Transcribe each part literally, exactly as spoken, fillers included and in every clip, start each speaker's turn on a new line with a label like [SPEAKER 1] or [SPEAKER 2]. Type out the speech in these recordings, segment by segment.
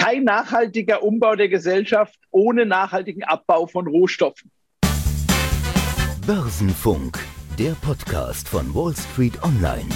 [SPEAKER 1] Kein nachhaltiger Umbau der Gesellschaft ohne nachhaltigen Abbau von Rohstoffen.
[SPEAKER 2] Börsenfunk, der Podcast von Wall Street Online.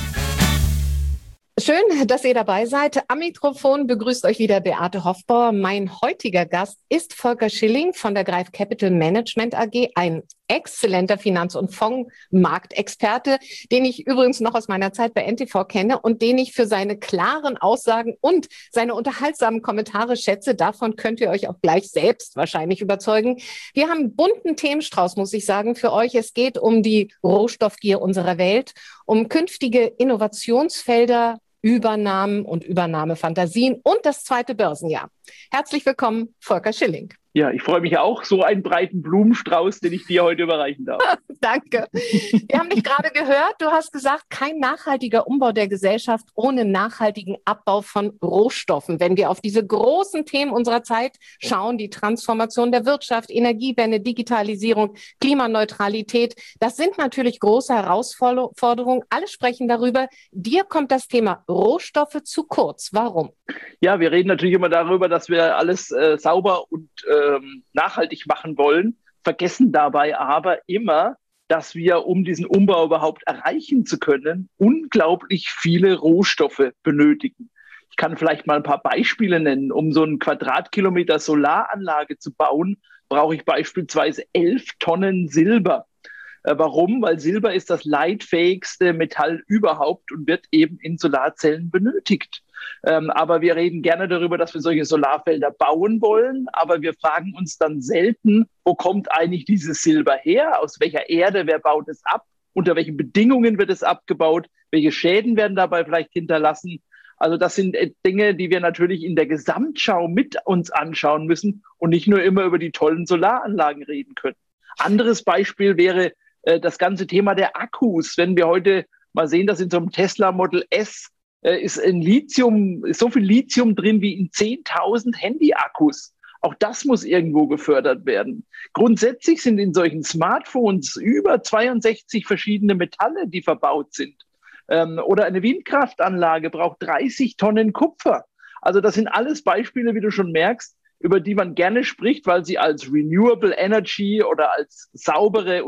[SPEAKER 3] Schön, dass ihr dabei seid. Am Mikrofon begrüßt euch wieder Beate Hofbauer. Mein heutiger Gast ist Volker Schilling von der Greif Capital Management A G, ein exzellenter Finanz- und Fondsmarktexperte, den ich übrigens noch aus meiner Zeit bei N T V kenne und den ich für seine klaren Aussagen und seine unterhaltsamen Kommentare schätze. Davon könnt ihr euch auch gleich selbst wahrscheinlich überzeugen. Wir haben einen bunten Themenstrauß, muss ich sagen, für euch. Es geht um die Rohstoffgier unserer Welt, um künftige Innovationsfelder, Übernahmen und Übernahmefantasien und das zweite Börsenjahr. Herzlich willkommen, Volker Schilling.
[SPEAKER 1] Ja, ich freue mich auch, so einen breiten Blumenstrauß, den ich dir heute überreichen darf.
[SPEAKER 3] Danke. Wir haben dich gerade gehört. Du hast gesagt, kein nachhaltiger Umbau der Gesellschaft ohne nachhaltigen Abbau von Rohstoffen. Wenn wir auf diese großen Themen unserer Zeit schauen, die Transformation der Wirtschaft, Energiewende, Digitalisierung, Klimaneutralität, das sind natürlich große Herausforderungen. Alle sprechen darüber. Dir kommt das Thema Rohstoffe zu kurz. Warum?
[SPEAKER 1] Ja, wir reden natürlich immer darüber, dass wir alles äh, sauber und ähm, nachhaltig machen wollen, vergessen dabei aber immer, dass wir, um diesen Umbau überhaupt erreichen zu können, unglaublich viele Rohstoffe benötigen. Ich kann vielleicht mal ein paar Beispiele nennen. Um so einen Quadratkilometer Solaranlage zu bauen, brauche ich beispielsweise elf Tonnen Silber. Äh, warum? Weil Silber ist das leitfähigste Metall überhaupt und wird eben in Solarzellen benötigt. Ähm, aber wir reden gerne darüber, dass wir solche Solarfelder bauen wollen. Aber wir fragen uns dann selten, wo kommt eigentlich dieses Silber her? Aus welcher Erde? Wer baut es ab? Unter welchen Bedingungen wird es abgebaut? Welche Schäden werden dabei vielleicht hinterlassen? Also das sind Dinge, die wir natürlich in der Gesamtschau mit uns anschauen müssen und nicht nur immer über die tollen Solaranlagen reden können. Anderes Beispiel wäre äh, das ganze Thema der Akkus. Wenn wir heute mal sehen, dass in so einem Tesla Model S ist ein Lithium, ist so viel Lithium drin wie in zehntausend Handy-Akkus. Auch das muss irgendwo gefördert werden. Grundsätzlich sind in solchen Smartphones über zweiundsechzig verschiedene Metalle, die verbaut sind. Ähm, oder eine Windkraftanlage braucht dreißig Tonnen Kupfer. Also das sind alles Beispiele, wie du schon merkst, über die man gerne spricht, weil sie als Renewable Energy oder als saubere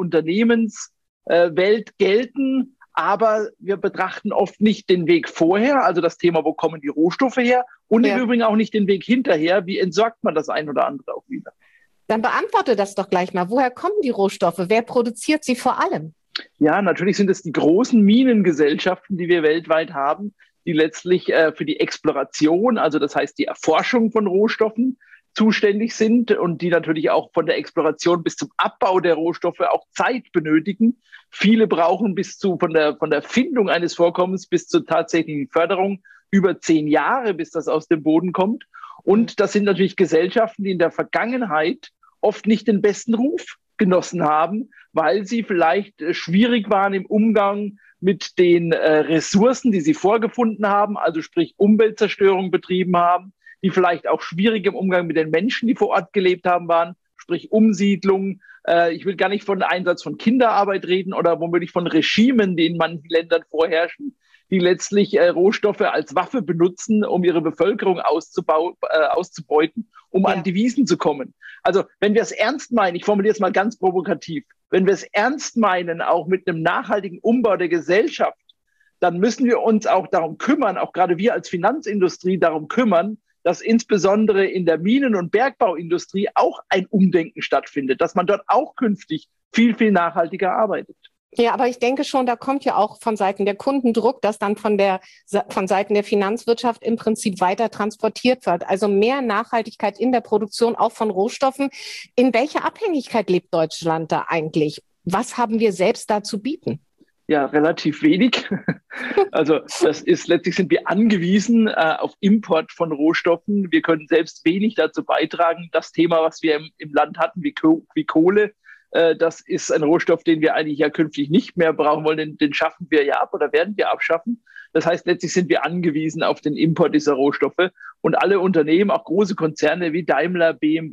[SPEAKER 1] Unternehmenswelt gelten. Aber wir betrachten oft nicht den Weg vorher, also das Thema, wo kommen die Rohstoffe her, und ja. im Übrigen auch nicht den Weg hinterher, wie entsorgt man das ein oder andere auch wieder.
[SPEAKER 3] Dann beantworte das doch gleich mal. Woher kommen die Rohstoffe? Wer produziert sie vor allem?
[SPEAKER 1] Ja, natürlich sind es die großen Minengesellschaften, die wir weltweit haben, die letztlich äh, für die Exploration, also das heißt die Erforschung von Rohstoffen, zuständig sind und die natürlich auch von der Exploration bis zum Abbau der Rohstoffe auch Zeit benötigen. Viele brauchen bis zu von der, von der Findung eines Vorkommens bis zur tatsächlichen Förderung über zehn Jahre, bis das aus dem Boden kommt. Und das sind natürlich Gesellschaften, die in der Vergangenheit oft nicht den besten Ruf genossen haben, weil sie vielleicht äh, schwierig waren im Umgang mit den äh, Ressourcen, die sie vorgefunden haben, also sprich Umweltzerstörung betrieben haben, die vielleicht auch schwierig im Umgang mit den Menschen, die vor Ort gelebt haben, waren, sprich Umsiedlung. Äh, ich will gar nicht von Einsatz von Kinderarbeit reden oder womöglich von Regimen, die in manchen Ländern vorherrschen, die letztlich äh, Rohstoffe als Waffe benutzen, um ihre Bevölkerung auszubau- äh, auszubeuten, um ja. an Devisen zu kommen. Also wenn wir es ernst meinen, ich formuliere es mal ganz provokativ, wenn wir es ernst meinen, auch mit einem nachhaltigen Umbau der Gesellschaft, dann müssen wir uns auch darum kümmern, auch gerade wir als Finanzindustrie darum kümmern, dass insbesondere in der Minen- und Bergbauindustrie auch ein Umdenken stattfindet, dass man dort auch künftig viel, viel nachhaltiger arbeitet.
[SPEAKER 3] Ja, aber ich denke schon, da kommt ja auch von Seiten der Kunden Druck, dass dann von der von Seiten der Finanzwirtschaft im Prinzip weiter transportiert wird. Also mehr Nachhaltigkeit in der Produktion, auch von Rohstoffen. In welcher Abhängigkeit lebt Deutschland da eigentlich? Was haben wir selbst da zu bieten?
[SPEAKER 1] Ja, relativ wenig. Also das ist letztlich sind wir angewiesen äh, auf Import von Rohstoffen. Wir können selbst wenig dazu beitragen. Das Thema, was wir im, im Land hatten, wie, Ko- wie Kohle, äh, das ist ein Rohstoff, den wir eigentlich ja künftig nicht mehr brauchen wollen. Den, den schaffen wir ja ab oder werden wir abschaffen. Das heißt, letztlich sind wir angewiesen auf den Import dieser Rohstoffe. Und alle Unternehmen, auch große Konzerne wie Daimler, B M W,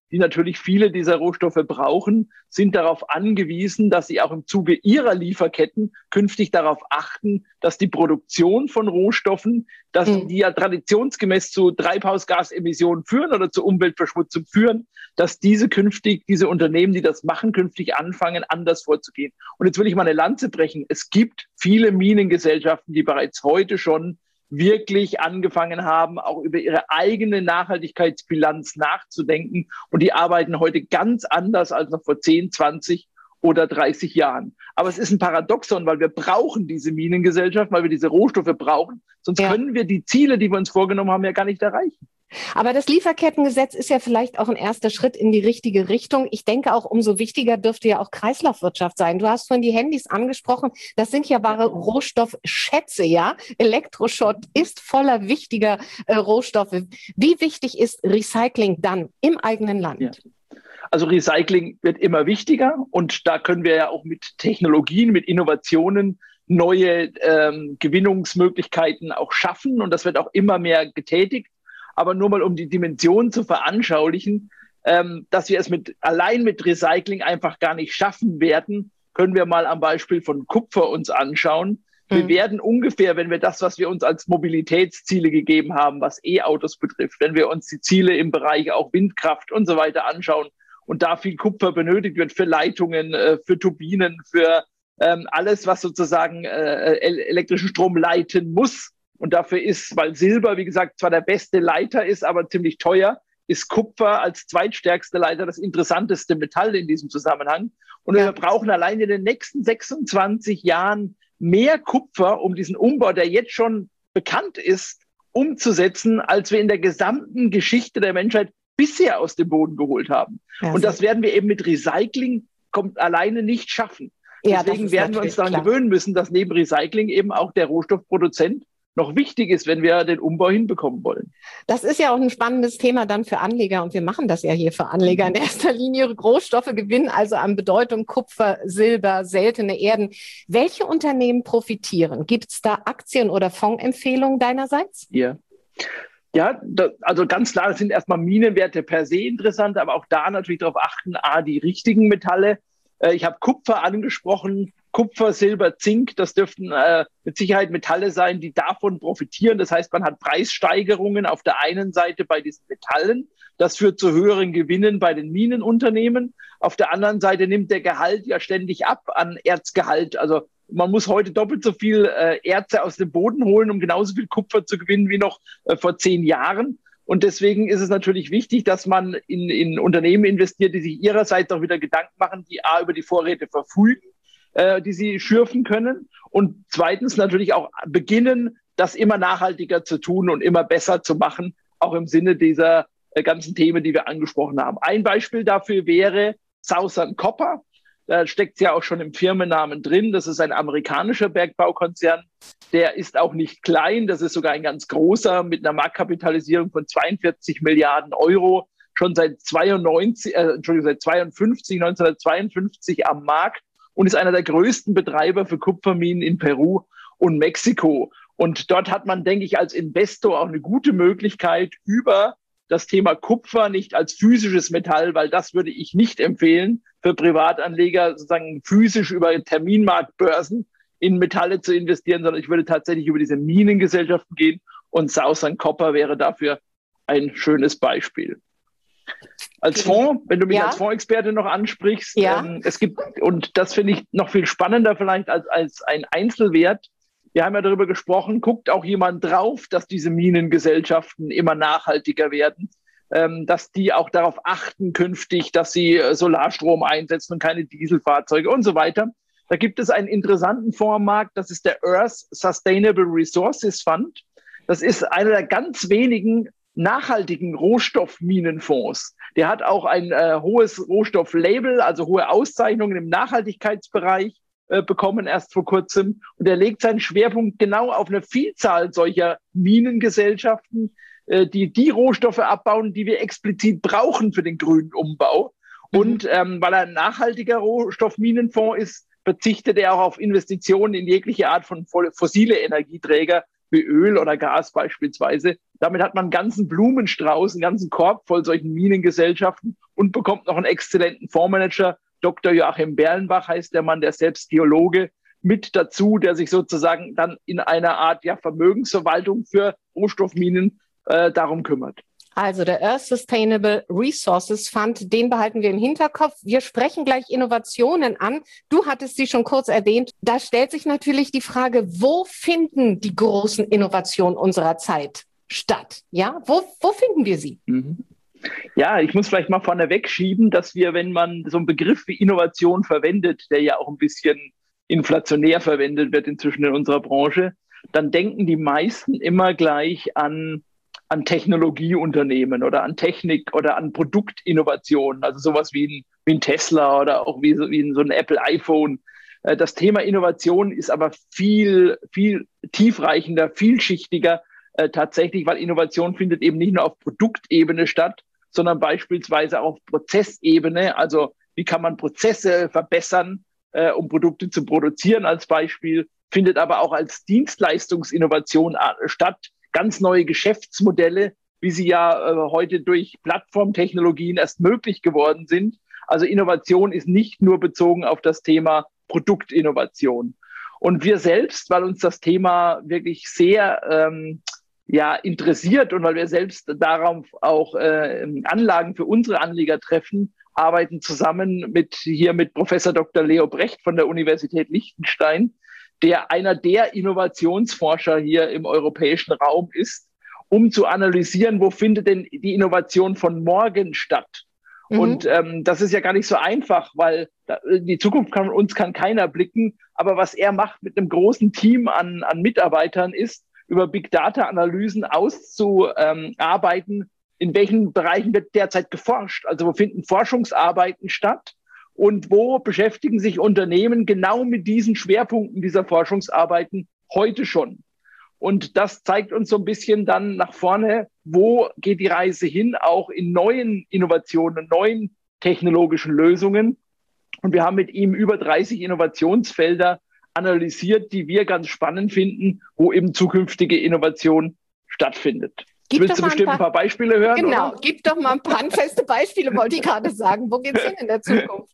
[SPEAKER 1] die natürlich viele dieser Rohstoffe brauchen, sind darauf angewiesen, dass sie auch im Zuge ihrer Lieferketten künftig darauf achten, dass die Produktion von Rohstoffen, dass
[SPEAKER 3] Mhm.
[SPEAKER 1] die ja traditionsgemäß zu Treibhausgasemissionen führen oder zur Umweltverschmutzung führen, dass diese künftig, diese Unternehmen, die das machen, künftig anfangen, anders vorzugehen. Und jetzt will ich mal eine Lanze brechen. Es gibt viele Minengesellschaften, die bereits heute schon wirklich angefangen haben, auch über ihre eigene Nachhaltigkeitsbilanz nachzudenken. Und die arbeiten heute ganz anders als noch vor zehn, zwanzig oder dreißig Jahren. Aber es ist ein Paradoxon, weil wir brauchen diese Minengesellschaft, weil wir diese Rohstoffe brauchen. Sonst
[SPEAKER 3] Ja.
[SPEAKER 1] können wir die Ziele, die wir uns vorgenommen haben, ja gar nicht erreichen.
[SPEAKER 3] Aber das Lieferkettengesetz ist ja vielleicht auch ein erster Schritt in die richtige Richtung. Ich denke auch, umso wichtiger dürfte ja auch Kreislaufwirtschaft sein. Du hast vorhin die Handys angesprochen. Das sind ja wahre Rohstoffschätze, ja? Elektroschrott ist voller wichtiger äh, Rohstoffe. Wie wichtig ist Recycling dann im eigenen Land?
[SPEAKER 1] Ja. Also Recycling wird immer wichtiger und da können wir ja auch mit Technologien, mit Innovationen neue ähm, Gewinnungsmöglichkeiten auch schaffen und das wird auch immer mehr getätigt. Aber nur mal um die Dimension zu veranschaulichen, ähm, dass wir es mit, allein mit Recycling einfach gar nicht schaffen werden, können wir mal am Beispiel von Kupfer uns anschauen. Wir
[SPEAKER 3] Mhm.
[SPEAKER 1] werden ungefähr, wenn wir das, was wir uns als Mobilitätsziele gegeben haben, was E-Autos betrifft, wenn wir uns die Ziele im Bereich auch Windkraft und so weiter anschauen und da viel Kupfer benötigt wird für Leitungen, äh, für Turbinen, für ähm, alles, was sozusagen äh, elektrischen Strom leiten muss. Und dafür ist, weil Silber, wie gesagt, zwar der beste Leiter ist, aber ziemlich teuer, ist Kupfer als zweitstärkste Leiter das interessanteste Metall in diesem Zusammenhang. Und
[SPEAKER 3] Ja.
[SPEAKER 1] wir brauchen allein in den nächsten sechsundzwanzig Jahren mehr Kupfer, um diesen Umbau, der jetzt schon bekannt ist, umzusetzen, als wir in der gesamten Geschichte der Menschheit bisher aus dem Boden geholt haben.
[SPEAKER 3] Ja,
[SPEAKER 1] Und das werden wir eben mit Recycling kommt alleine nicht schaffen.
[SPEAKER 3] Ja, das
[SPEAKER 1] Deswegen
[SPEAKER 3] ist
[SPEAKER 1] werden wir
[SPEAKER 3] natürlich
[SPEAKER 1] uns daran
[SPEAKER 3] klar.
[SPEAKER 1] gewöhnen müssen, dass neben Recycling eben auch der Rohstoffproduzent noch wichtig ist, wenn wir den Umbau hinbekommen wollen.
[SPEAKER 3] Das ist ja auch ein spannendes Thema dann für Anleger und wir machen das ja hier für Anleger in erster Linie. Rohstoffe gewinnen also an Bedeutung, Kupfer, Silber, seltene Erden. Welche Unternehmen profitieren? Gibt es da Aktien- oder Fondsempfehlungen deinerseits?
[SPEAKER 1] Ja, ja da, also ganz klar, das sind erstmal Minenwerte per se interessant, aber auch da natürlich darauf achten, a, die richtigen Metalle. Äh, ich habe Kupfer angesprochen. Kupfer, Silber, Zink, das dürften äh, mit Sicherheit Metalle sein, die davon profitieren. Das heißt, man hat Preissteigerungen auf der einen Seite bei diesen Metallen. Das führt zu höheren Gewinnen bei den Minenunternehmen. Auf der anderen Seite nimmt der Gehalt ja ständig ab an Erzgehalt. Also man muss heute doppelt so viel äh, Erze aus dem Boden holen, um genauso viel Kupfer zu gewinnen wie noch äh, vor zehn Jahren. Und deswegen ist es natürlich wichtig, dass man in, in Unternehmen investiert, die sich ihrerseits auch wieder Gedanken machen, die A, über die Vorräte verfügen, die sie schürfen können und zweitens natürlich auch beginnen, das immer nachhaltiger zu tun und immer besser zu machen, auch im Sinne dieser ganzen Themen, die wir angesprochen haben. Ein Beispiel dafür wäre Southern Copper. Da steckt es ja auch schon im Firmennamen drin. Das ist ein amerikanischer Bergbaukonzern. Der ist auch nicht klein. Das ist sogar ein ganz großer mit einer Marktkapitalisierung von zweiundvierzig Milliarden Euro. Schon seit zweiundneunzig, äh, Entschuldigung, seit zweiundfünfzig, neunzehnhundertzweiundfünfzig am Markt. Und ist einer der größten Betreiber für Kupferminen in Peru und Mexiko. Und dort hat man, denke ich, als Investor auch eine gute Möglichkeit, über das Thema Kupfer nicht als physisches Metall, weil das würde ich nicht empfehlen, für Privatanleger sozusagen physisch über Terminmarktbörsen in Metalle zu investieren, sondern ich würde tatsächlich über diese Minengesellschaften gehen und Southern Copper wäre dafür ein schönes Beispiel. Als Fonds, wenn du mich
[SPEAKER 3] Ja.
[SPEAKER 1] als Fondsexperte noch ansprichst,
[SPEAKER 3] Ja.
[SPEAKER 1] ähm, es gibt, und das finde ich noch viel spannender vielleicht als, als ein Einzelwert, wir haben ja darüber gesprochen, guckt auch jemand drauf, dass diese Minengesellschaften immer nachhaltiger werden, ähm, dass die auch darauf achten künftig, dass sie äh, Solarstrom einsetzen und keine Dieselfahrzeuge und so weiter. Da gibt es einen interessanten Fonds am Markt, das ist der Earth Sustainable Resources Fund. Das ist einer der ganz wenigen nachhaltigen Rohstoffminenfonds. Der hat auch ein äh, hohes Rohstofflabel, also hohe Auszeichnungen im Nachhaltigkeitsbereich äh, bekommen erst vor kurzem. Und er legt seinen Schwerpunkt genau auf eine Vielzahl solcher Minengesellschaften, äh, die die Rohstoffe abbauen, die wir explizit brauchen für den grünen Umbau. Mhm. Und ähm, weil er ein nachhaltiger Rohstoffminenfonds ist, verzichtet er auch auf Investitionen in jegliche Art von fossile Energieträger, wie Öl oder Gas beispielsweise. Damit hat man einen ganzen Blumenstrauß, einen ganzen Korb voll solchen Minengesellschaften und bekommt noch einen exzellenten Fondsmanager. Doktor Joachim Berlenbach heißt der Mann, der ist selbst Geologe, mit dazu, der sich sozusagen dann in einer Art ja, Vermögensverwaltung für Rohstoffminen äh, darum kümmert.
[SPEAKER 3] Also der Earth Sustainable Resources Fund, den behalten wir im Hinterkopf. Wir sprechen gleich Innovationen an. Du hattest sie schon kurz erwähnt. Da stellt sich natürlich die Frage, wo finden die großen Innovationen unserer Zeit statt? Ja, wo, wo finden wir sie?
[SPEAKER 1] Mhm. Ja, ich muss vielleicht mal vorneweg schieben, dass wir, wenn man so einen Begriff wie Innovation verwendet, der ja auch ein bisschen inflationär verwendet wird inzwischen in unserer Branche, dann denken die meisten immer gleich an an Technologieunternehmen oder an Technik oder an Produktinnovationen, also sowas wie ein, wie ein Tesla oder auch wie so, wie ein, so ein Apple iPhone. Das Thema Innovation ist aber viel, viel tiefreichender, vielschichtiger äh, tatsächlich, weil Innovation findet eben nicht nur auf Produktebene statt, sondern beispielsweise auf Prozessebene. Also wie kann man Prozesse verbessern, äh, um Produkte zu produzieren als Beispiel, findet aber auch als Dienstleistungsinnovation statt. Ganz neue Geschäftsmodelle, wie sie ja äh, heute durch Plattformtechnologien erst möglich geworden sind. Also Innovation ist nicht nur bezogen auf das Thema Produktinnovation. Und wir selbst, weil uns das Thema wirklich sehr ähm, ja, interessiert und weil wir selbst darauf auch äh, Anlagen für unsere Anleger treffen, arbeiten zusammen mit hier mit Professor Doktor Leo Brecht von der Universität Liechtenstein, der einer der Innovationsforscher hier im europäischen Raum ist, um zu analysieren, wo findet denn die Innovation von morgen statt. Mhm. Und ähm, das ist ja gar nicht so einfach, weil da, die Zukunft kann uns kann keiner blicken. Aber was er macht mit einem großen Team an, an Mitarbeitern ist, über Big Data Analysen auszuarbeiten, in welchen Bereichen wird derzeit geforscht. Also wo finden Forschungsarbeiten statt? Und wo beschäftigen sich Unternehmen genau mit diesen Schwerpunkten dieser Forschungsarbeiten heute schon? Und das zeigt uns so ein bisschen dann nach vorne, wo geht die Reise hin, auch in neuen Innovationen, neuen technologischen Lösungen. Und wir haben mit ihm über dreißig Innovationsfelder analysiert, die wir ganz spannend finden, wo eben zukünftige Innovation stattfindet.
[SPEAKER 3] Gib
[SPEAKER 1] Willst du bestimmt ein paar, ein paar Beispiele hören?
[SPEAKER 3] Genau,
[SPEAKER 1] oder?
[SPEAKER 3] Gib doch mal ein paar handfeste Beispiele, wollte ich gerade sagen. Wo geht's hin in der Zukunft?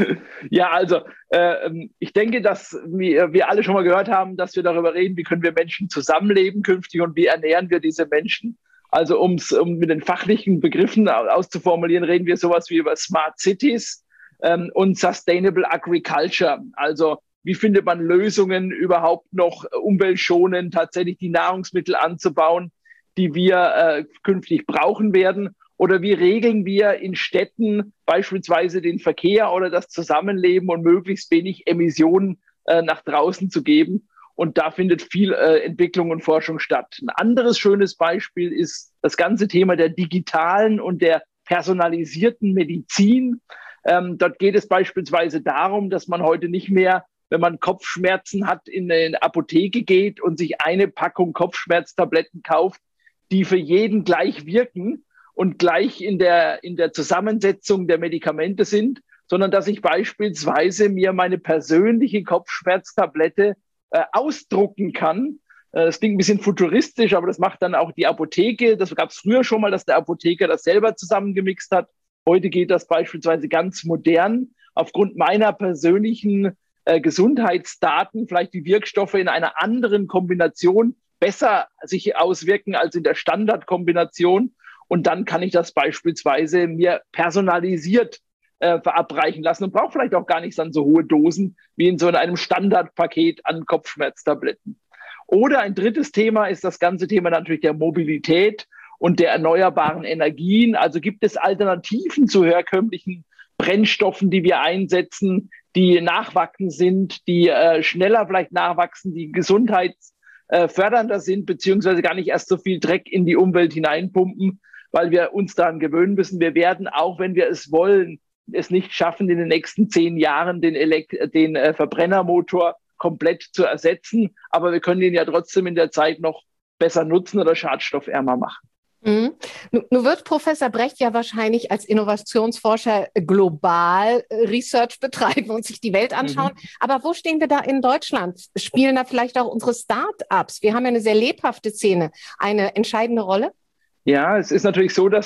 [SPEAKER 1] Ja, also äh, ich denke, dass wir, wir alle schon mal gehört haben, dass wir darüber reden, wie können wir Menschen zusammenleben künftig und wie ernähren wir diese Menschen. Also um's, um mit den fachlichen Begriffen auszuformulieren, reden wir sowas wie über Smart Cities ähm, und Sustainable Agriculture. Also wie findet man Lösungen, überhaupt noch umweltschonend tatsächlich die Nahrungsmittel anzubauen, die wir äh, künftig brauchen werden? Oder wie regeln wir in Städten beispielsweise den Verkehr oder das Zusammenleben und möglichst wenig Emissionen äh, nach draußen zu geben? Und da findet viel äh, Entwicklung und Forschung statt. Ein anderes schönes Beispiel ist das ganze Thema der digitalen und der personalisierten Medizin. Ähm, dort geht es beispielsweise darum, dass man heute nicht mehr, wenn man Kopfschmerzen hat, in eine Apotheke geht und sich eine Packung Kopfschmerztabletten kauft, die für jeden gleich wirken und gleich in der, in der Zusammensetzung der Medikamente sind, sondern dass ich beispielsweise mir meine persönliche Kopfschmerztablette äh, ausdrucken kann. Äh, das klingt ein bisschen futuristisch, aber das macht dann auch die Apotheke. Das gab es früher schon mal, dass der Apotheker das selber zusammengemixt hat. Heute geht das beispielsweise ganz modern. Aufgrund meiner persönlichen äh, Gesundheitsdaten, vielleicht die Wirkstoffe in einer anderen Kombination besser sich auswirken als in der Standardkombination. Und dann kann ich das beispielsweise mir personalisiert äh, verabreichen lassen und brauche vielleicht auch gar nicht dann so hohe Dosen wie in so einem Standardpaket an Kopfschmerztabletten. Oder ein drittes Thema ist das ganze Thema natürlich der Mobilität und der erneuerbaren Energien. Also gibt es Alternativen zu herkömmlichen Brennstoffen, die wir einsetzen, die nachwachsend sind, die äh, schneller vielleicht nachwachsen, die gesundheits Äh, fördernder sind, beziehungsweise gar nicht erst so viel Dreck in die Umwelt hineinpumpen, weil wir uns daran gewöhnen müssen. Wir werden, auch wenn wir es wollen, es nicht schaffen, in den nächsten zehn Jahren den, Elekt- den äh, Verbrennermotor komplett zu ersetzen. Aber wir können ihn ja trotzdem in der Zeit noch besser nutzen oder schadstoffärmer machen.
[SPEAKER 3] Mhm. Nun wird Professor Brecht ja wahrscheinlich als Innovationsforscher global Research betreiben und sich die Welt anschauen. Mhm. Aber wo stehen wir da in Deutschland? Spielen da vielleicht auch unsere Start-ups? Wir haben ja eine sehr lebhafte Szene, eine entscheidende Rolle?
[SPEAKER 1] Ja, es ist natürlich so, dass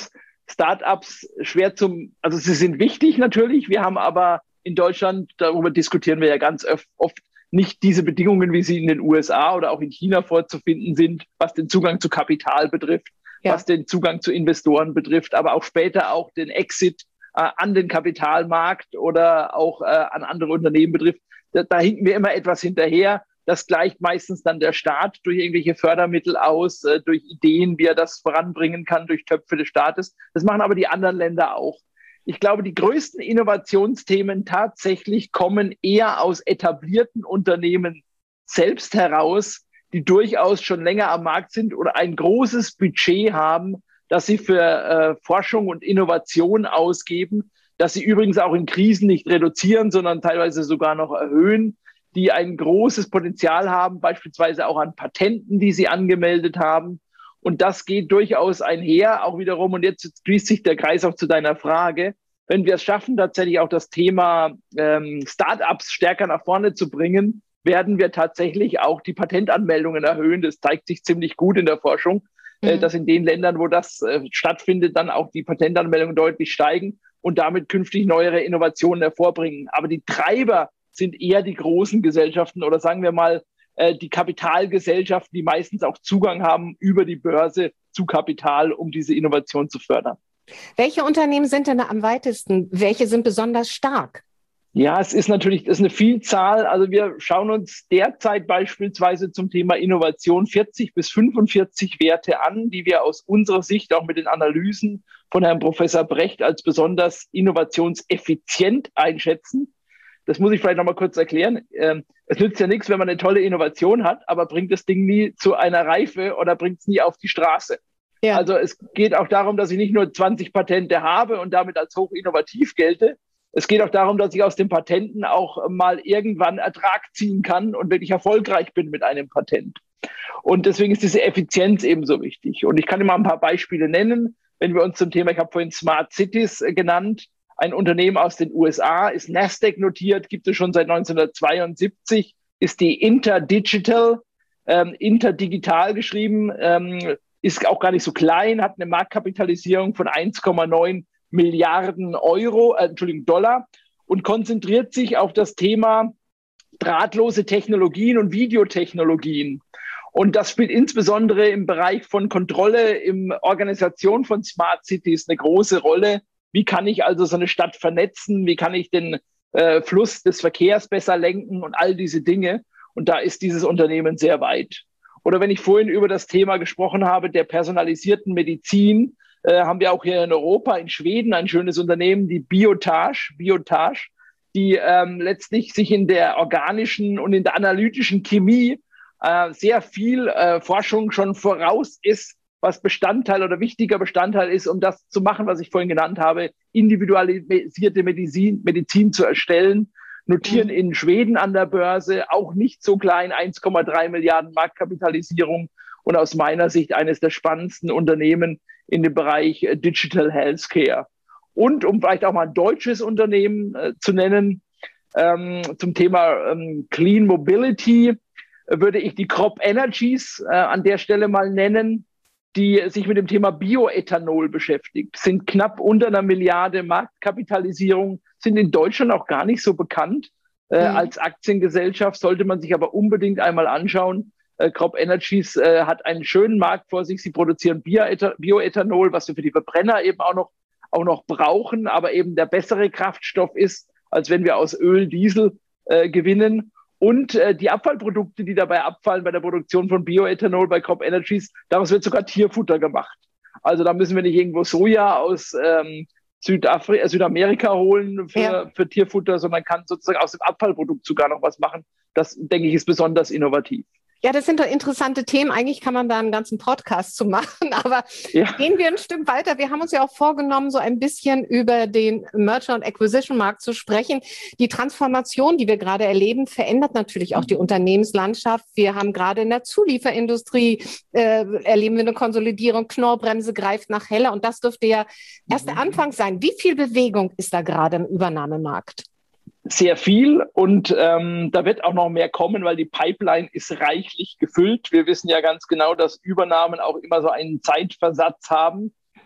[SPEAKER 1] Startups schwer zum, also sie sind wichtig natürlich, wir haben aber in Deutschland, darüber diskutieren wir ja ganz oft, nicht diese Bedingungen, wie sie in den U S A oder auch in China vorzufinden sind, was den Zugang zu Kapital betrifft, ja. was den Zugang zu Investoren betrifft, aber auch später auch den Exit äh, an den Kapitalmarkt oder auch äh, an andere Unternehmen betrifft. Da, da hinken wir immer etwas hinterher. Das gleicht meistens dann der Staat durch irgendwelche Fördermittel aus, äh, durch Ideen, wie er das voranbringen kann, durch Töpfe des Staates. Das machen aber die anderen Länder auch. Ich glaube, die größten Innovationsthemen tatsächlich kommen eher aus etablierten Unternehmen selbst heraus, die durchaus schon länger am Markt sind oder ein großes Budget haben, das sie für äh, Forschung und Innovation ausgeben, das sie übrigens auch in Krisen nicht reduzieren, sondern teilweise sogar noch erhöhen, die ein großes Potenzial haben, beispielsweise auch an Patenten, die sie angemeldet haben. Und das geht durchaus einher, auch wiederum, und jetzt schließt sich der Kreis auch zu deiner Frage, wenn wir es schaffen, tatsächlich auch das Thema ähm, Startups stärker nach vorne zu bringen, werden wir tatsächlich auch die Patentanmeldungen erhöhen. Das zeigt sich ziemlich gut in der Forschung, mhm. äh, dass in den Ländern, wo das äh, stattfindet, dann auch die Patentanmeldungen deutlich steigen und damit künftig neuere Innovationen hervorbringen. Aber die Treiber sind eher die großen Gesellschaften oder sagen wir mal, die Kapitalgesellschaften, die meistens auch Zugang haben über die Börse zu Kapital, um diese Innovation zu fördern.
[SPEAKER 3] Welche Unternehmen sind denn am weitesten? Welche sind besonders stark?
[SPEAKER 1] Ja, es ist natürlich, das ist eine Vielzahl. Also wir schauen uns derzeit beispielsweise zum Thema Innovation vierzig bis fünfundvierzig Werte an, die wir aus unserer Sicht auch mit den Analysen von Herrn Professor Brecht als besonders innovationseffizient einschätzen. Das muss ich vielleicht noch mal kurz erklären. Es nützt ja nichts, wenn man eine tolle Innovation hat, aber bringt das Ding nie zu einer Reife oder bringt es nie auf die Straße. Ja. Also es geht auch darum, dass ich nicht nur zwanzig Patente habe und damit als hoch innovativ gelte. Es geht auch darum, dass ich aus den Patenten auch mal irgendwann Ertrag ziehen kann und wirklich erfolgreich bin mit einem Patent. Und deswegen ist diese Effizienz ebenso wichtig. Und ich kann Ihnen mal ein paar Beispiele nennen. Wenn wir uns zum Thema, ich habe vorhin Smart Cities genannt, ein Unternehmen aus den U S A, ist Nasdaq notiert, gibt es schon seit neunzehnhundertzweiundsiebzig, ist die Interdigital, ähm, interdigital geschrieben, ähm, ist auch gar nicht so klein, hat eine Marktkapitalisierung von eins Komma neun Milliarden Euro, äh, Entschuldigung, Dollar und konzentriert sich auf das Thema drahtlose Technologien und Videotechnologien. Und das spielt insbesondere im Bereich von Kontrolle, in Organisation von Smart Cities eine große Rolle. Wie kann ich also so eine Stadt vernetzen? Wie kann ich den äh, Fluss des Verkehrs besser lenken und all diese Dinge? Und da ist dieses Unternehmen sehr weit. Oder wenn ich vorhin über das Thema gesprochen habe, der personalisierten Medizin, äh, haben wir auch hier in Europa, in Schweden, ein schönes Unternehmen, die Biotage, Biotage, die ähm, letztlich sich in der organischen und in der analytischen Chemie äh, sehr viel äh, Forschung schon voraus ist, was Bestandteil oder wichtiger Bestandteil ist, um das zu machen, was ich vorhin genannt habe, individualisierte Medizin, Medizin zu erstellen, notieren mhm. in Schweden an der Börse, auch nicht so klein, eins Komma drei Milliarden Marktkapitalisierung und aus meiner Sicht eines der spannendsten Unternehmen in dem Bereich Digital Healthcare. Und um vielleicht auch mal ein deutsches Unternehmen äh, zu nennen, ähm, zum Thema ähm, Clean Mobility, äh, würde ich die Crop Energies äh, an der Stelle mal nennen, die sich mit dem Thema Bioethanol beschäftigt, sind knapp unter einer Milliarde Marktkapitalisierung, sind in Deutschland auch gar nicht so bekannt. Mhm. Äh, als Aktiengesellschaft sollte man sich aber unbedingt einmal anschauen. Äh, Crop Energies äh, hat einen schönen Markt vor sich. Sie produzieren Bioethanol, was wir für die Verbrenner eben auch noch, auch noch brauchen, aber eben der bessere Kraftstoff ist, als wenn wir aus Öl, Diesel äh, gewinnen. Und äh, die Abfallprodukte, die dabei abfallen bei der Produktion von Bioethanol bei Crop Energies, daraus wird sogar Tierfutter gemacht. Also da müssen wir nicht irgendwo Soja aus ähm, Südafri- äh, Südamerika holen für, ja. für Tierfutter, sondern kann sozusagen aus dem Abfallprodukt sogar noch was machen. Das, denke ich, ist besonders innovativ.
[SPEAKER 3] Ja, das sind doch interessante Themen. Eigentlich kann man da einen ganzen Podcast zu machen, aber ja. Gehen wir ein Stück weiter. Wir haben uns ja auch vorgenommen, so ein bisschen über den Merger- und Acquisition-Markt zu sprechen. Die Transformation, die wir gerade erleben, verändert natürlich auch die Unternehmenslandschaft. Wir haben gerade in der Zulieferindustrie, äh, erleben wir eine Konsolidierung, Knorrbremse greift nach Heller und das dürfte ja erst der Anfang sein. Wie viel Bewegung ist da gerade im Übernahmemarkt?
[SPEAKER 1] Sehr viel und ähm, da wird auch noch mehr kommen, weil die Pipeline ist reichlich gefüllt. Wir wissen ja ganz genau, dass Übernahmen auch immer so einen Zeitversatz haben.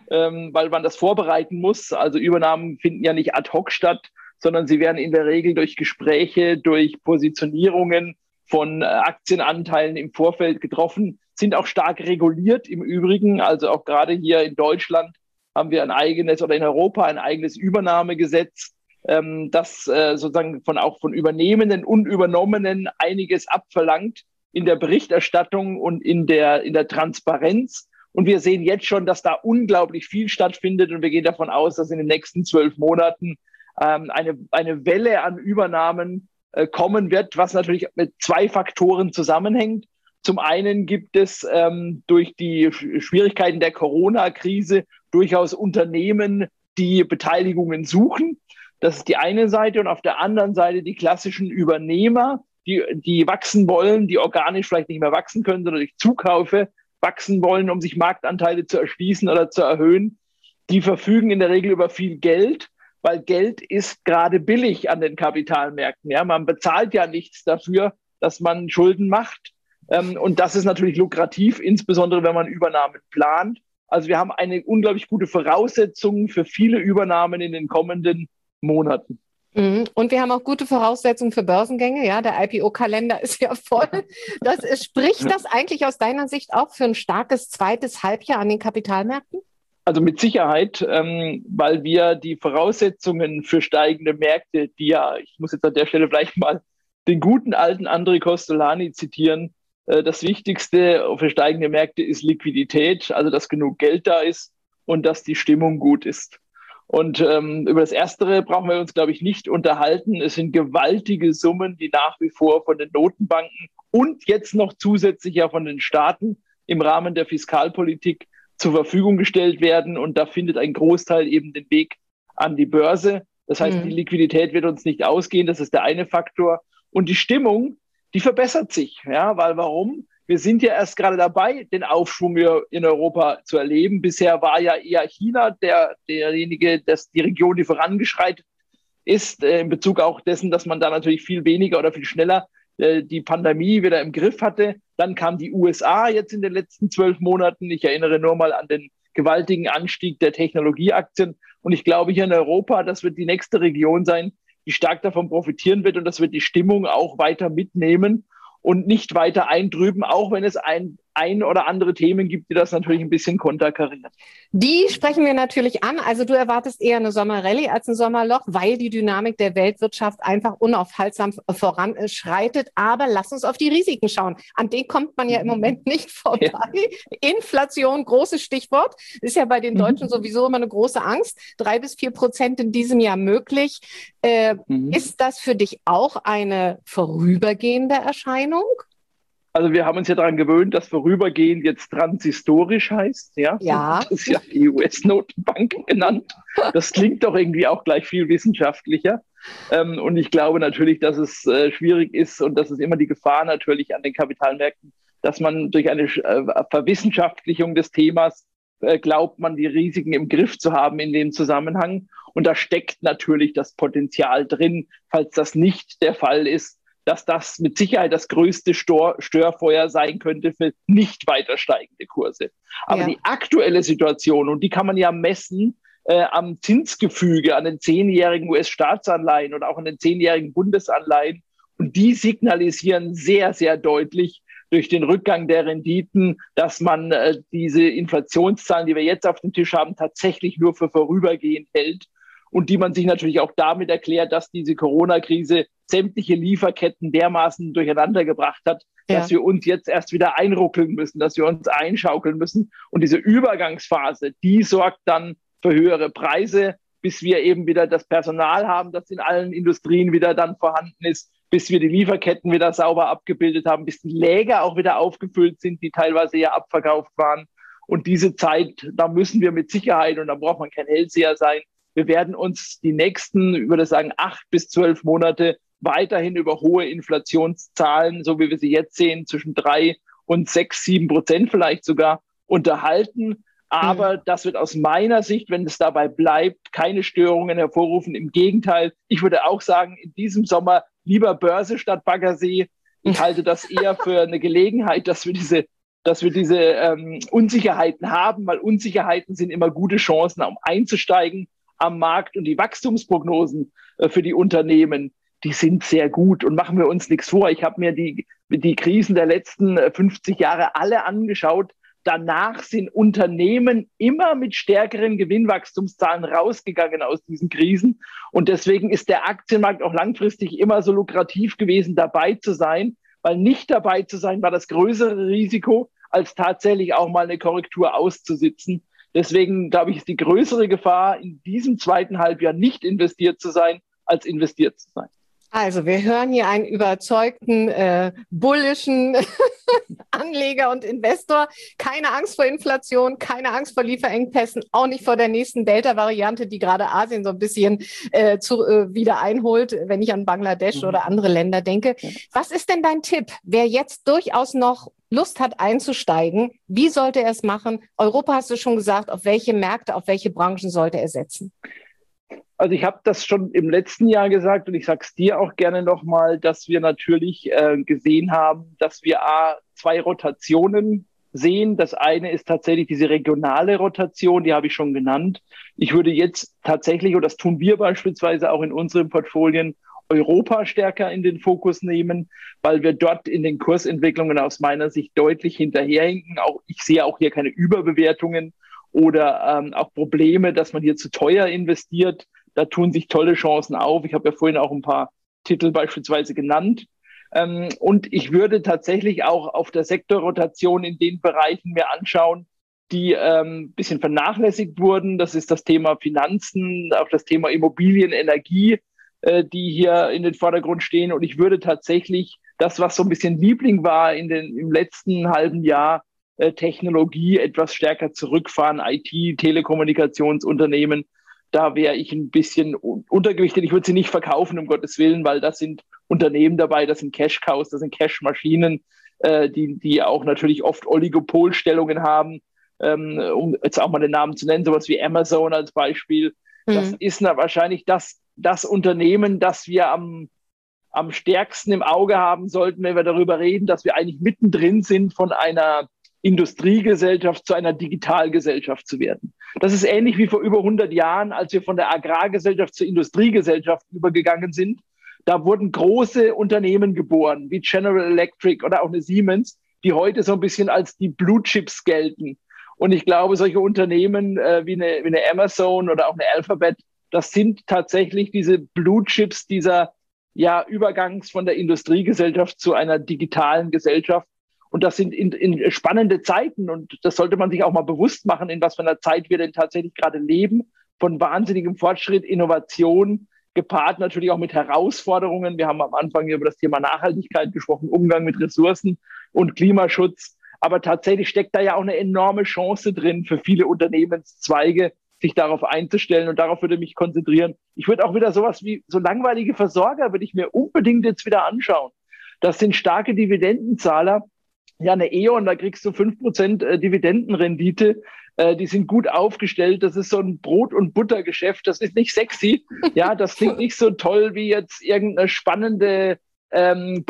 [SPEAKER 1] ähm, weil man das vorbereiten muss. Also Übernahmen finden ja nicht ad hoc statt, sondern sie werden in der Regel durch Gespräche, durch Positionierungen von äh, Aktienanteilen im Vorfeld getroffen, sind auch stark reguliert im Übrigen. Also auch gerade hier in Deutschland haben wir ein eigenes oder in Europa ein eigenes Übernahmegesetz, ähm, das äh, sozusagen von auch von Übernehmenden und Übernommenen einiges abverlangt in der Berichterstattung und in der, in der Transparenz. Und wir sehen jetzt schon, dass da unglaublich viel stattfindet. Und wir gehen davon aus, dass in den nächsten zwölf Monaten ähm, eine, eine Welle an Übernahmen äh, kommen wird, was natürlich mit zwei Faktoren zusammenhängt. Zum einen gibt es ähm, durch die Schwierigkeiten der Corona-Krise durchaus Unternehmen, die Beteiligungen suchen. Das ist die eine Seite. Und auf der anderen Seite die klassischen Übernehmer, die, die wachsen wollen, die organisch vielleicht nicht mehr wachsen können, sondern durch Zukaufe wachsen wollen, um sich Marktanteile zu erschließen oder zu erhöhen. Die verfügen in der Regel über viel Geld, weil Geld ist gerade billig an den Kapitalmärkten. Ja, man bezahlt ja nichts dafür, dass man Schulden macht. Ähm, und das ist natürlich lukrativ, insbesondere wenn man Übernahmen plant. Also wir haben eine unglaublich gute Voraussetzung für viele Übernahmen in den kommenden Monaten.
[SPEAKER 3] Und wir haben auch gute Voraussetzungen für Börsengänge. Ja, der I P O-Kalender ist ja voll. Das, spricht das eigentlich aus deiner Sicht auch für ein starkes zweites Halbjahr an den Kapitalmärkten?
[SPEAKER 1] Also mit Sicherheit, ähm, weil wir die Voraussetzungen für steigende Märkte, die ja, ich muss jetzt an der Stelle vielleicht mal den guten alten André Kostolany zitieren, äh, das Wichtigste für steigende Märkte ist Liquidität, also dass genug Geld da ist und dass die Stimmung gut ist. Und ähm, über das Erstere brauchen wir uns, glaube ich, nicht unterhalten. Es sind gewaltige Summen, die nach wie vor von den Notenbanken und jetzt noch zusätzlich ja von den Staaten im Rahmen der Fiskalpolitik zur Verfügung gestellt werden. Und da findet ein Großteil eben den Weg an die Börse. Das heißt, mhm. die Liquidität wird uns nicht ausgehen. Das ist der eine Faktor. Und die Stimmung, die verbessert sich. Ja, weil warum? Wir sind ja erst gerade dabei, den Aufschwung in Europa zu erleben. Bisher war ja eher China der, derjenige, dass die Region, die vorangeschreitet ist, äh, in Bezug auch dessen, dass man da natürlich viel weniger oder viel schneller äh, die Pandemie wieder im Griff hatte. Dann kam die U S A jetzt in den letzten zwölf Monaten. Ich erinnere nur mal an den gewaltigen Anstieg der Technologieaktien. Und ich glaube, hier in Europa, das wird die nächste Region sein, die stark davon profitieren wird. Und das wird die Stimmung auch weiter mitnehmen und nicht weiter eintrüben, auch wenn es ein, ein oder andere Themen gibt, die das natürlich ein bisschen konterkarieren.
[SPEAKER 3] Die sprechen wir natürlich an. Also du erwartest eher eine Sommerrallye als ein Sommerloch, weil die Dynamik der Weltwirtschaft einfach unaufhaltsam voranschreitet. Aber lass uns auf die Risiken schauen. An denen kommt man ja im Moment nicht vorbei. Ja. Inflation, großes Stichwort. Ist ja bei den Deutschen mhm. sowieso immer eine große Angst. Drei bis vier Prozent in diesem Jahr möglich. Äh, mhm. Ist das für dich auch eine vorübergehende Erscheinung?
[SPEAKER 1] Also wir haben uns ja daran gewöhnt, dass vorübergehend jetzt transistorisch heißt. Ja,
[SPEAKER 3] ja.
[SPEAKER 1] Das ist ja die U S-Notenbank genannt. Das klingt doch irgendwie auch gleich viel wissenschaftlicher. Ähm, und ich glaube natürlich, dass es äh, schwierig ist und das ist immer die Gefahr natürlich an den Kapitalmärkten, dass man durch eine äh, Verwissenschaftlichung des Themas äh, glaubt, man die Risiken im Griff zu haben in dem Zusammenhang. Und da steckt natürlich das Potenzial drin, falls das nicht der Fall ist, dass das mit Sicherheit das größte Stor- Störfeuer sein könnte für nicht weiter steigende Kurse. Aber ja. die aktuelle Situation, und die kann man ja messen äh, am Zinsgefüge, an den zehnjährigen U S-Staatsanleihen und auch an den zehnjährigen Bundesanleihen, und die signalisieren sehr, sehr deutlich durch den Rückgang der Renditen, dass man äh, diese Inflationszahlen, die wir jetzt auf dem Tisch haben, tatsächlich nur für vorübergehend hält. Und die man sich natürlich auch damit erklärt, dass diese Corona-Krise sämtliche Lieferketten dermaßen durcheinander gebracht hat, ja. dass wir uns jetzt erst wieder einruckeln müssen, dass wir uns einschaukeln müssen. Und diese Übergangsphase, die sorgt dann für höhere Preise, bis wir eben wieder das Personal haben, das in allen Industrien wieder dann vorhanden ist, bis wir die Lieferketten wieder sauber abgebildet haben, bis die Läger auch wieder aufgefüllt sind, die teilweise ja abverkauft waren. Und diese Zeit, da müssen wir mit Sicherheit, und da braucht man kein Hellseher sein, wir werden uns die nächsten, ich würde sagen, acht bis zwölf Monate weiterhin über hohe Inflationszahlen, so wie wir sie jetzt sehen, zwischen drei und sechs, sieben Prozent vielleicht sogar unterhalten. Aber mhm. das wird aus meiner Sicht, wenn es dabei bleibt, keine Störungen hervorrufen. Im Gegenteil, ich würde auch sagen, in diesem Sommer lieber Börse statt Baggersee. Ich halte das eher für eine Gelegenheit, dass wir diese dass wir diese ähm, Unsicherheiten haben, weil Unsicherheiten sind immer gute Chancen, um einzusteigen am Markt. Und die Wachstumsprognosen äh, für die Unternehmen, die sind sehr gut. Und machen wir uns nichts vor. Ich habe mir die, die Krisen der letzten fünfzig Jahre alle angeschaut. Danach sind Unternehmen immer mit stärkeren Gewinnwachstumszahlen rausgegangen aus diesen Krisen. Und deswegen ist der Aktienmarkt auch langfristig immer so lukrativ gewesen, dabei zu sein, weil nicht dabei zu sein war das größere Risiko, als tatsächlich auch mal eine Korrektur auszusitzen. Deswegen, glaube ich, ist die größere Gefahr, in diesem zweiten Halbjahr nicht investiert zu sein, als investiert zu sein.
[SPEAKER 3] Also wir hören hier einen überzeugten, äh, bullischen Anleger und Investor. Keine Angst vor Inflation, keine Angst vor Lieferengpässen, auch nicht vor der nächsten Delta-Variante, die gerade Asien so ein bisschen äh, zu, äh, wieder einholt, wenn ich an Bangladesch mhm. oder andere Länder denke. Was ist denn dein Tipp, wer jetzt durchaus noch Lust hat einzusteigen? Wie sollte er es machen? Europa hast du schon gesagt, auf welche Märkte, auf welche Branchen sollte er setzen?
[SPEAKER 1] Also ich habe das schon im letzten Jahr gesagt und ich sage es dir auch gerne nochmal, dass wir natürlich äh, gesehen haben, dass wir A, zwei Rotationen sehen. Das eine ist tatsächlich diese regionale Rotation, die habe ich schon genannt. Ich würde jetzt tatsächlich, und das tun wir beispielsweise auch in unseren Portfolien, Europa stärker in den Fokus nehmen, weil wir dort in den Kursentwicklungen aus meiner Sicht deutlich hinterherhinken. Auch ich sehe auch hier keine Überbewertungen oder ähm, auch Probleme, dass man hier zu teuer investiert. Da tun sich tolle Chancen auf. Ich habe ja vorhin auch ein paar Titel beispielsweise genannt. Ähm, und ich würde tatsächlich auch auf der Sektorrotation in den Bereichen mir anschauen, die ähm, ein bisschen vernachlässigt wurden. Das ist das Thema Finanzen, auch das Thema Immobilien, Energie, äh, die hier in den Vordergrund stehen. Und ich würde tatsächlich das, was so ein bisschen Liebling war in den, im letzten halben Jahr, äh, Technologie etwas stärker zurückfahren, I T, Telekommunikationsunternehmen. Da wäre ich ein bisschen untergewichtet. Ich würde sie nicht verkaufen, um Gottes Willen, weil das sind Unternehmen dabei, das sind Cash-Cows, das sind Cash-Maschinen, äh, die, die auch natürlich oft Oligopolstellungen haben, ähm, um jetzt auch mal den Namen zu nennen, sowas wie Amazon als Beispiel. Mhm. Das ist na, wahrscheinlich das, das Unternehmen, das wir am, am stärksten im Auge haben sollten, wenn wir darüber reden, dass wir eigentlich mittendrin sind von einer Industriegesellschaft zu einer Digitalgesellschaft zu werden. Das ist ähnlich wie vor über hundert Jahren, als wir von der Agrargesellschaft zur Industriegesellschaft übergegangen sind. Da wurden große Unternehmen geboren, wie General Electric oder auch eine Siemens, die heute so ein bisschen als die Blue Chips gelten. Und ich glaube, solche Unternehmen äh, wie, eine, wie eine Amazon oder auch eine Alphabet, das sind tatsächlich diese Blue Chips dieser ja, Übergangs von der Industriegesellschaft zu einer digitalen Gesellschaft. Und das sind in, in spannende Zeiten und das sollte man sich auch mal bewusst machen, in was für einer Zeit wir denn tatsächlich gerade leben, von wahnsinnigem Fortschritt, Innovation, gepaart natürlich auch mit Herausforderungen. Wir haben am Anfang hier über das Thema Nachhaltigkeit gesprochen, Umgang mit Ressourcen und Klimaschutz. Aber tatsächlich steckt da ja auch eine enorme Chance drin für viele Unternehmenszweige, sich darauf einzustellen und darauf würde ich mich konzentrieren. Ich würde auch wieder sowas wie so langweilige Versorger würde ich mir unbedingt jetzt wieder anschauen. Das sind starke Dividendenzahler. Ja, eine E.ON, da kriegst du fünf Prozent Dividendenrendite. Äh, die sind gut aufgestellt. Das ist so ein Brot- und Buttergeschäft. Das ist nicht sexy. Ja, das klingt nicht so toll wie jetzt irgendeine spannende ähm,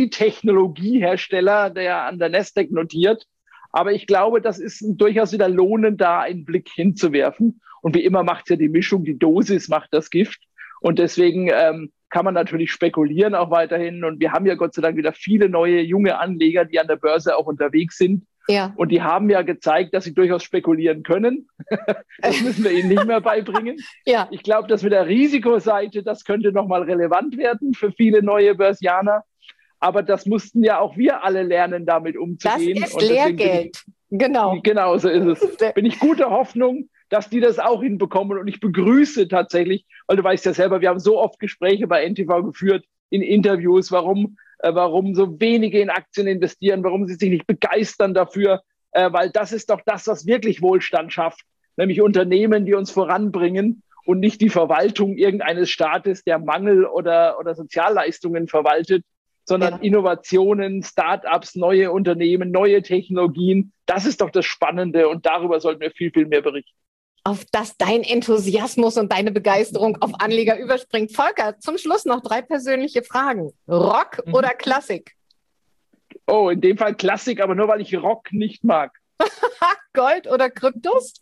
[SPEAKER 1] Batterietechnologiehersteller, der an der Nasdaq notiert. Aber ich glaube, das ist durchaus wieder lohnend, da einen Blick hinzuwerfen. Und wie immer macht ja die Mischung, die Dosis macht das Gift. Und deswegen ähm, kann man natürlich spekulieren auch weiterhin. Und wir haben ja Gott sei Dank wieder viele neue, junge Anleger, die an der Börse auch unterwegs sind. Ja. Und die haben ja gezeigt, dass sie durchaus spekulieren können. Das müssen wir ihnen nicht mehr beibringen. Ja. Ich glaube, dass mit der Risikoseite, das könnte nochmal relevant werden für viele neue Börsianer. Aber das mussten ja auch wir alle lernen, damit umzugehen.
[SPEAKER 3] Das ist Lehrgeld.
[SPEAKER 1] Genau. Genau, so ist es. Bin ich guter Hoffnung, dass die das auch hinbekommen. Und ich begrüße tatsächlich, weil du weißt ja selber, wir haben so oft Gespräche bei N T V geführt, in Interviews, warum, äh, warum so wenige in Aktien investieren, warum sie sich nicht begeistern dafür, äh, weil das ist doch das, was wirklich Wohlstand schafft, nämlich Unternehmen, die uns voranbringen und nicht die Verwaltung irgendeines Staates, der Mangel oder, oder Sozialleistungen verwaltet, sondern ja. Innovationen, Start-ups, neue Unternehmen, neue Technologien. Das ist doch das Spannende und darüber sollten wir viel, viel mehr berichten.
[SPEAKER 3] Auf das dein Enthusiasmus und deine Begeisterung auf Anleger überspringt. Volker, zum Schluss noch drei persönliche Fragen. Rock mhm. oder Klassik?
[SPEAKER 1] Oh, in dem Fall Klassik, aber nur weil ich Rock nicht mag.
[SPEAKER 3] Gold oder Kryptos?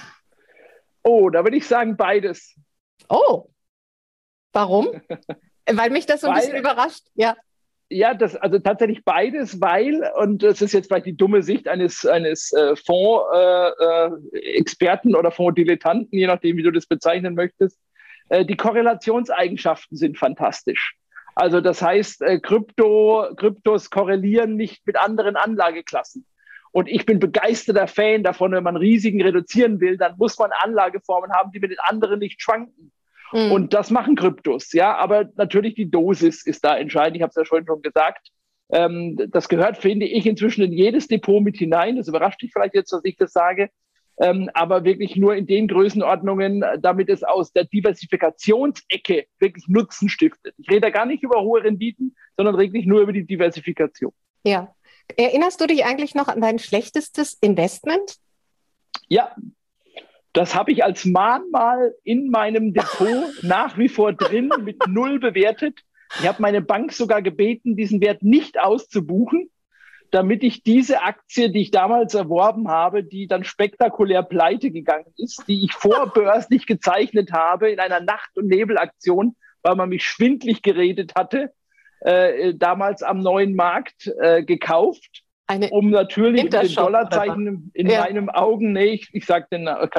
[SPEAKER 1] Oh, da würde ich sagen beides.
[SPEAKER 3] Oh, warum? Weil mich das so ein
[SPEAKER 1] Weil,
[SPEAKER 3] bisschen überrascht. Ja.
[SPEAKER 1] Ja, das, also tatsächlich beides, weil, und das ist jetzt vielleicht die dumme Sicht eines, eines äh, Fonds-Experten äh, oder Fondsdilettanten, je nachdem, wie du das bezeichnen möchtest, äh, die Korrelationseigenschaften sind fantastisch. Also das heißt, äh, Krypto, Kryptos korrelieren nicht mit anderen Anlageklassen. Und ich bin begeisterter Fan davon, wenn man Risiken reduzieren will, dann muss man Anlageformen haben, die mit den anderen nicht schwanken. Mhm. Und das machen Kryptos, ja. Aber natürlich die Dosis ist da entscheidend. Ich habe es ja schon schon gesagt. Ähm, das gehört, finde ich, inzwischen in jedes Depot mit hinein. Das überrascht dich vielleicht jetzt, dass ich das sage. Ähm, aber wirklich nur in den Größenordnungen, damit es aus der Diversifikationsecke wirklich Nutzen stiftet. Ich rede da gar nicht über hohe Renditen, sondern wirklich nur über die Diversifikation.
[SPEAKER 3] Ja. Erinnerst du dich eigentlich noch an dein schlechtestes Investment?
[SPEAKER 1] Ja, das habe ich als Mahnmal in meinem Depot nach wie vor drin, mit null bewertet. Ich habe meine Bank sogar gebeten, diesen Wert nicht auszubuchen, damit ich diese Aktie, die ich damals erworben habe, die dann spektakulär pleite gegangen ist, die ich vorbörslich gezeichnet habe in einer Nacht- und Nebelaktion, weil man mich schwindlig geredet hatte, Äh, damals am neuen Markt äh, gekauft, Eine um natürlich mit den Dollarzeichen in ja. meinen Augen, nee, ich, ich sag den äh,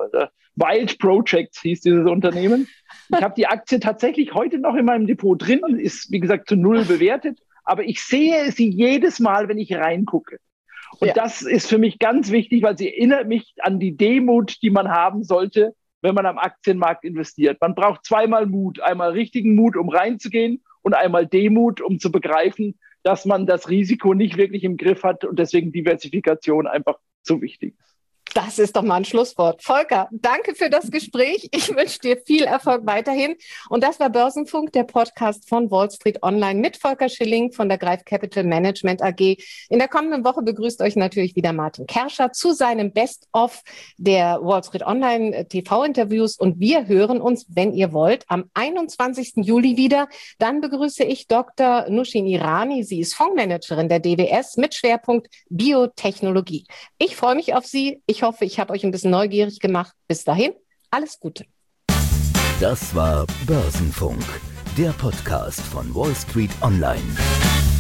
[SPEAKER 1] Wild Projects hieß dieses Unternehmen. Ich habe die Aktie tatsächlich heute noch in meinem Depot drin, ist wie gesagt zu null bewertet, aber ich sehe sie jedes Mal, wenn ich reingucke. Und ja. das ist für mich ganz wichtig, weil sie erinnert mich an die Demut, die man haben sollte, wenn man am Aktienmarkt investiert. Man braucht zweimal Mut, einmal richtigen Mut, um reinzugehen, und einmal Demut, um zu begreifen, dass man das Risiko nicht wirklich im Griff hat und deswegen Diversifikation einfach so wichtig ist.
[SPEAKER 3] Das ist doch mal ein Schlusswort. Volker, danke für das Gespräch. Ich wünsche dir viel Erfolg weiterhin. Und das war Börsenfunk, der Podcast von Wall Street Online mit Volker Schilling von der Greif Capital Management A G. In der kommenden Woche begrüßt euch natürlich wieder Martin Kerscher zu seinem Best-of der Wall Street Online T V-Interviews. Und wir hören uns, wenn ihr wollt, am einundzwanzigsten Juli wieder. Dann begrüße ich Doktor Nushin Irani. Sie ist Fondsmanagerin der D W S mit Schwerpunkt Biotechnologie. Ich freue mich auf Sie. Ich hoffe, ich habe euch ein bisschen neugierig gemacht. Bis dahin, alles Gute.
[SPEAKER 2] Das war Börsenfunk, der Podcast von Wall Street Online.